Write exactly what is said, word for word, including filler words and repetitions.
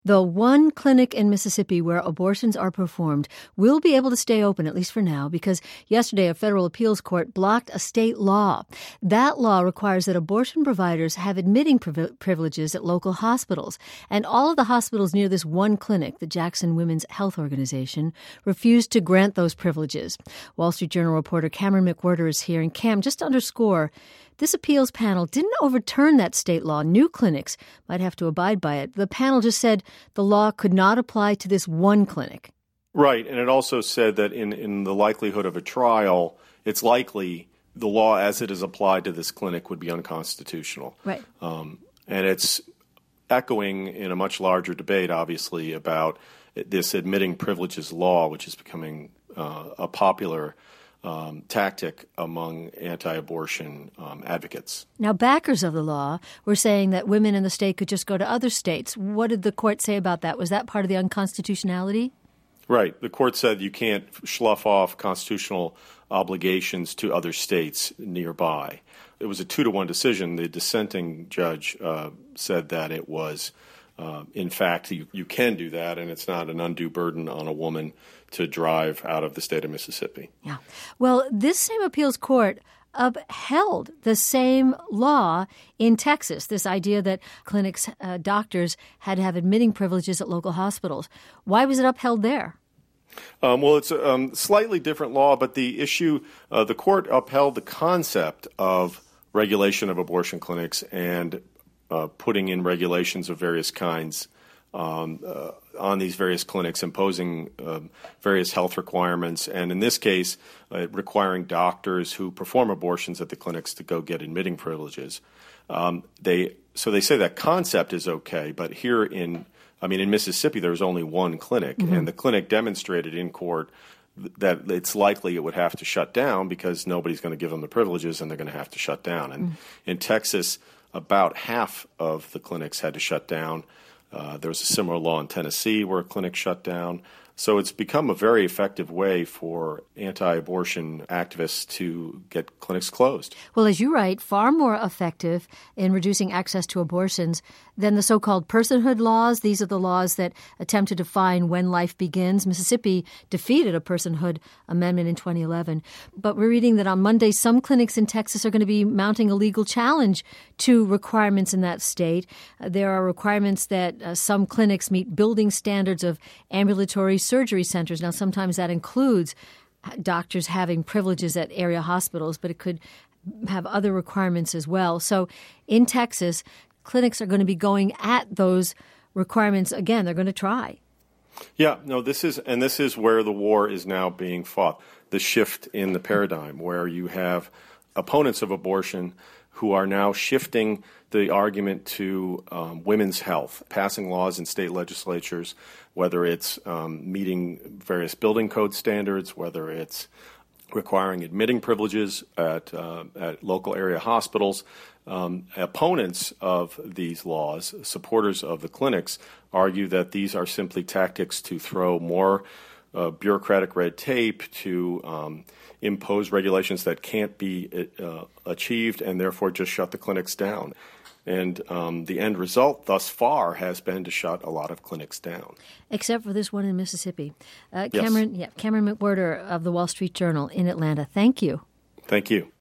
The one clinic in Mississippi where abortions are performed will be able to stay open, at least for now, because yesterday a federal appeals court blocked a state law. That law requires that abortion providers have admitting priv- privileges at local hospitals. And all of the hospitals near this one clinic, the Jackson Women's Health Organization, refused to grant those privileges. Wall Street Journal reporter Cameron McWhirter is here. And Cam, just to underscore, this appeals panel didn't overturn that state law. New clinics might have to abide by it. The panel just said the law could not apply to this one clinic. Right, and it also said that in, in the likelihood of a trial, it's likely the law as it is applied to this clinic would be unconstitutional. Right. Um, and it's echoing in a much larger debate, obviously, about this admitting privileges law, which is becoming uh, a popular Um, tactic among anti-abortion um, advocates. Now, backers of the law were saying that women in the state could just go to other states. What did the court say about that? Was that part of the unconstitutionality? Right. The court said you can't slough off constitutional obligations to other states nearby. It was a two-to-one decision. The dissenting judge uh, said that it was, uh, in fact, you, you can do that, and it's not an undue burden on a woman to drive out of the state of Mississippi. Yeah. Well, this same appeals court upheld the same law in Texas, this idea that clinics, uh, doctors had to have admitting privileges at local hospitals. Why was it upheld there? Um, well, it's a um, slightly different law, but the issue, uh, the court upheld the concept of regulation of abortion clinics and uh, putting in regulations of various kinds Um, uh, on these various clinics, imposing uh, various health requirements, and in this case, uh, requiring doctors who perform abortions at the clinics to go get admitting privileges. Um, they so they say that concept is okay, but here in, I mean, in Mississippi, there's only one clinic, mm-hmm. and the clinic demonstrated in court that it's likely it would have to shut down because nobody's going to give them the privileges, and they're going to have to shut down. And mm-hmm. in Texas, about half of the clinics had to shut down. Uh, there was a similar law in Tennessee where a clinic shut down. So it's become a very effective way for anti-abortion activists to get clinics closed. Well, as you write, far more effective in reducing access to abortions than the so-called personhood laws. These are the laws that attempt to define when life begins. Mississippi defeated a personhood amendment in twenty eleven. But we're reading that on Monday, some clinics in Texas are going to be mounting a legal challenge to requirements in that state. Uh, there are requirements that uh, some clinics meet building standards of ambulatory surgery centers. Now, sometimes that includes doctors having privileges at area hospitals, but it could have other requirements as well. So in Texas, clinics are going to be going at those requirements again. They're going to try. Yeah, no, this is, and this is where the war is now being fought, the shift in the paradigm where you have opponents of abortion who are now shifting the argument to um, women's health, passing laws in state legislatures, whether it's um, meeting various building code standards, whether it's requiring admitting privileges at, uh, at local area hospitals. Um, opponents of these laws, supporters of the clinics, argue that these are simply tactics to throw more uh, bureaucratic red tape, to um, impose regulations that can't be uh, achieved, and therefore just shut the clinics down. And um, the end result thus far has been to shut a lot of clinics down. Except for this one in Mississippi. Uh, yes. Cameron, yeah, Cameron McWhirter of the Wall Street Journal in Atlanta. Thank you. Thank you.